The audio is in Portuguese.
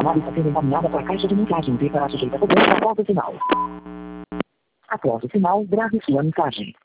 chamada está sendo encaminhada para a caixa de mensagem e será sujeita a cobrança após o sinal. Após o sinal, grave sua mensagem.